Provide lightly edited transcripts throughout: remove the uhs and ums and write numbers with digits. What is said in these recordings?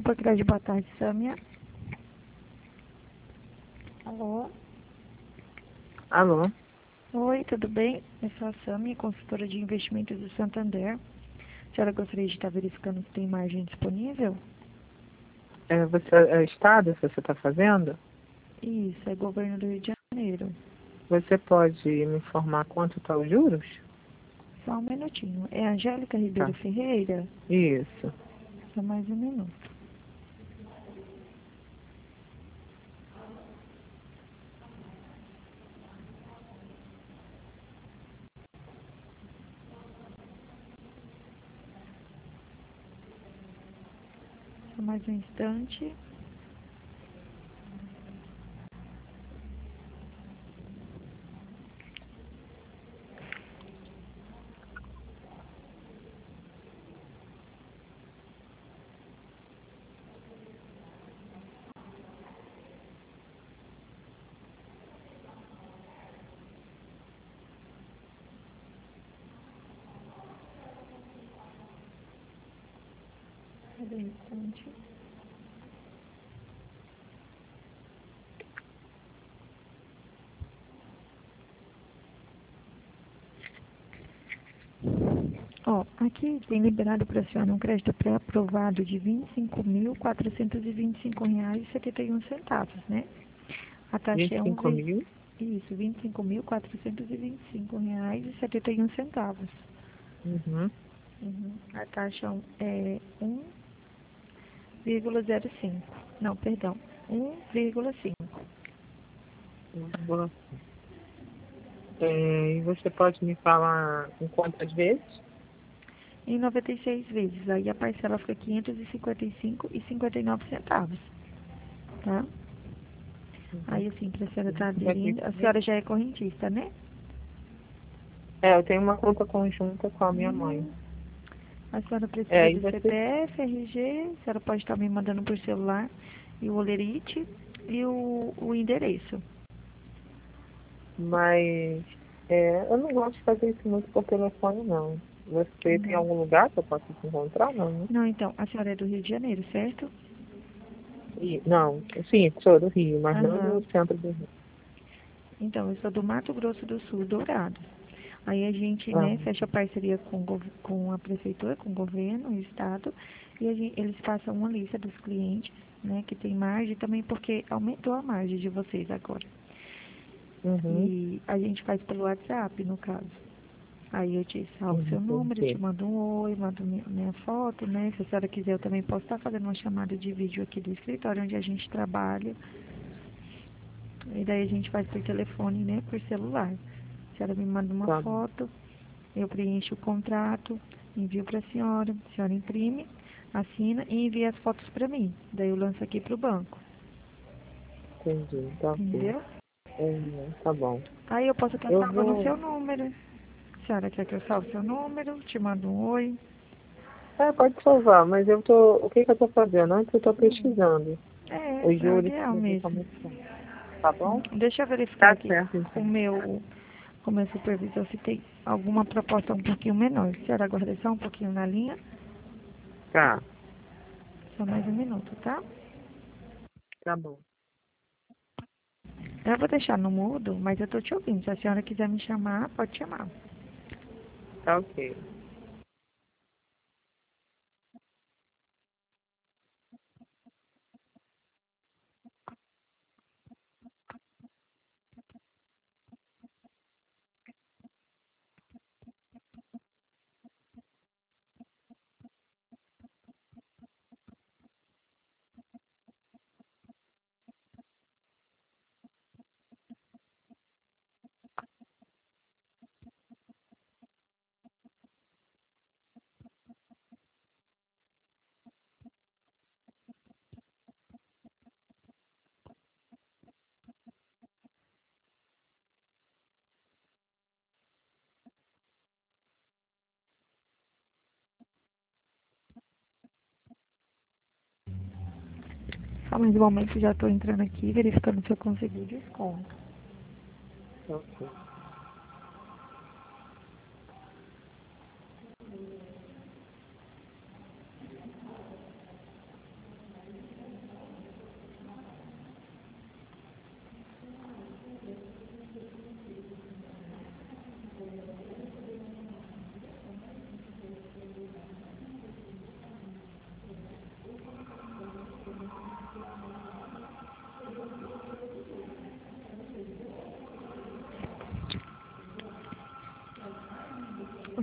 Crédito, boa tarde, Sâmia. Alô? Alô? Oi, tudo bem? Eu sou a Sâmia, consultora de investimentos do Santander. A senhora gostaria de estar verificando se tem margem disponível? É Estado que você está fazendo? Isso, é governo do Rio de Janeiro. Você pode me informar quanto está os juros? Só um minutinho. É Angélica Ribeiro Tá. Ferreira? Isso. Só mais um minuto. Só mais um instante. Cadê o instante? Ó, aqui tem liberado para a senhora um crédito pré-aprovado de R$ 25.425,71, né? A taxa é 25 mil? Isso, R$ 25.425,71. Uhum. A taxa é 1,05. Não, perdão, 1,5. Boa. E você pode me falar em quantas vezes? Em 96 vezes. Aí a parcela fica R$ 555,59, tá? Uhum. Aí, assim, para a senhora estar Vai ter aderindo, a que- senhora já é correntista, né? Eu tenho uma conta conjunta com a minha mãe. A senhora precisa E de você... CPF, RG, a senhora pode estar me mandando por celular, e o olerite e o endereço. Mas eu não gosto de fazer isso muito por telefone, não. Você tem Não. algum lugar que eu possa te encontrar, não, né? Não, então, a senhora é do Rio de Janeiro, certo? Não, sim, sou do Rio, mas não Aham. do centro do Rio. Então, eu sou do Mato Grosso do Sul, Dourados. Aí a gente, Ah, né, fecha parceria com a prefeitura, com o governo, o estado, e eles passam uma lista dos clientes, né, que tem margem também porque aumentou a margem de vocês agora. uhum, E a gente faz pelo WhatsApp, no caso. Aí eu te salvo seu número, te entendi. mando um oi, mando minha foto, né? Se a senhora quiser, eu também posso estar fazendo uma chamada de vídeo aqui do escritório onde a gente trabalha. E daí a gente faz por telefone, né? Por celular. A senhora me manda uma Tá bom, foto, eu preencho o contrato, envio para a senhora imprime, assina e envia as fotos para mim. Daí eu lanço aqui para o banco, entendi, tá ok. entendeu? Tá bom. Aí eu posso estar Eu salvando o vou. seu número. A senhora quer que eu salve seu número? Te mando um oi. Pode salvar, mas eu tô. O que que eu tô fazendo? Antes eu tô Hum, pesquisando os é o juros ideal para ver mesmo. como está. Tá bom? Deixa eu verificar Tá aqui certo, com então. com o meu supervisor se tem alguma proposta um pouquinho menor. A senhora aguarda só um pouquinho na linha? Tá, Só mais um minuto, tá? tá bom. Eu vou deixar no mudo, mas eu tô te ouvindo. Se a senhora quiser me chamar, pode chamar. Tá ok. Só mais um momento, já tô entrando aqui, verificando se eu consegui desconto. Tá ok.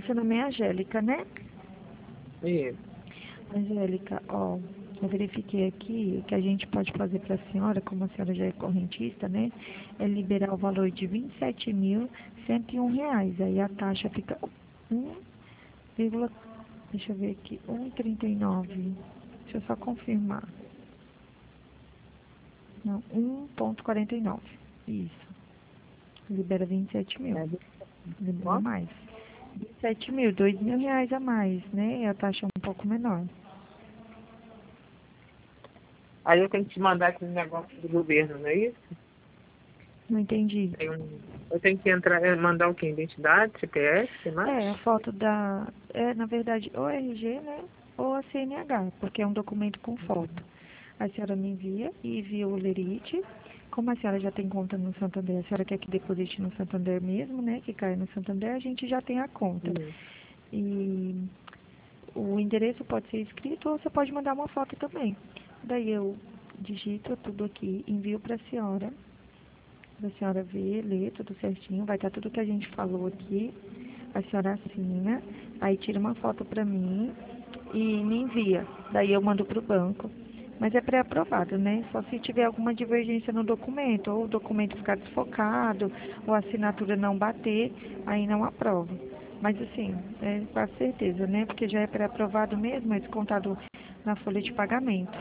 seu nome é Angélica, né? Isso. Angélica, ó, eu verifiquei aqui que a gente pode fazer para a senhora, como a senhora já é correntista, né? É liberar o valor de R$ 27.101. Aí a taxa fica 1, deixa eu ver aqui, 1,39. Deixa eu só confirmar. Não, 1,49. Isso. Libera 27 mil. Libera mais. 27 mil, R$ 2.000 a mais, né? E a taxa é um pouco menor. Aí eu tenho que te mandar aquele negócio do governo, não é isso? Não entendi. Eu tenho que mandar o quê? Identidade, CPF, que mais? É, a foto da... na verdade, ou RG, né? Ou a CNH, porque é um documento com foto. A senhora me envia e envia o lerite. Como a senhora já tem conta no Santander, a senhora quer que deposite no Santander mesmo, né? Que caia no Santander, a gente já tem a conta. E o endereço pode ser escrito ou você pode mandar uma foto também. Daí eu digito tudo aqui, envio para a senhora ver, ler tudo certinho. Vai estar tudo que a gente falou aqui. A senhora assina, aí tira uma foto para mim e me envia. Daí eu mando para o banco. Mas é pré-aprovado, né? Só se tiver alguma divergência no documento, ou o documento ficar desfocado, ou a assinatura não bater, aí não aprova. Mas assim, é quase certeza, né? Porque já é pré-aprovado mesmo, é descontado na folha de pagamento.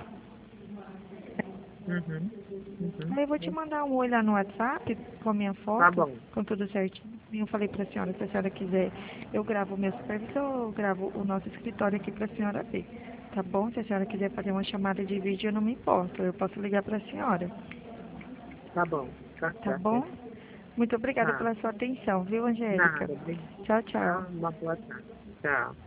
Aí eu vou te mandar um oi lá no WhatsApp com a minha Tá foto, bom. com tudo certinho. Eu falei para a senhora, se a senhora quiser, eu gravo o meu supervisor, eu gravo o nosso escritório aqui para a senhora ver. Tá bom? Se a senhora quiser fazer uma chamada de vídeo, eu não me importo. Eu posso ligar para a senhora. Tá bom. Tá Tá certo. bom? Muito obrigada Tá. pela sua atenção, viu, Angélica? Nada. Obrigada. Tchau, tchau. Uma boa tarde. Tchau.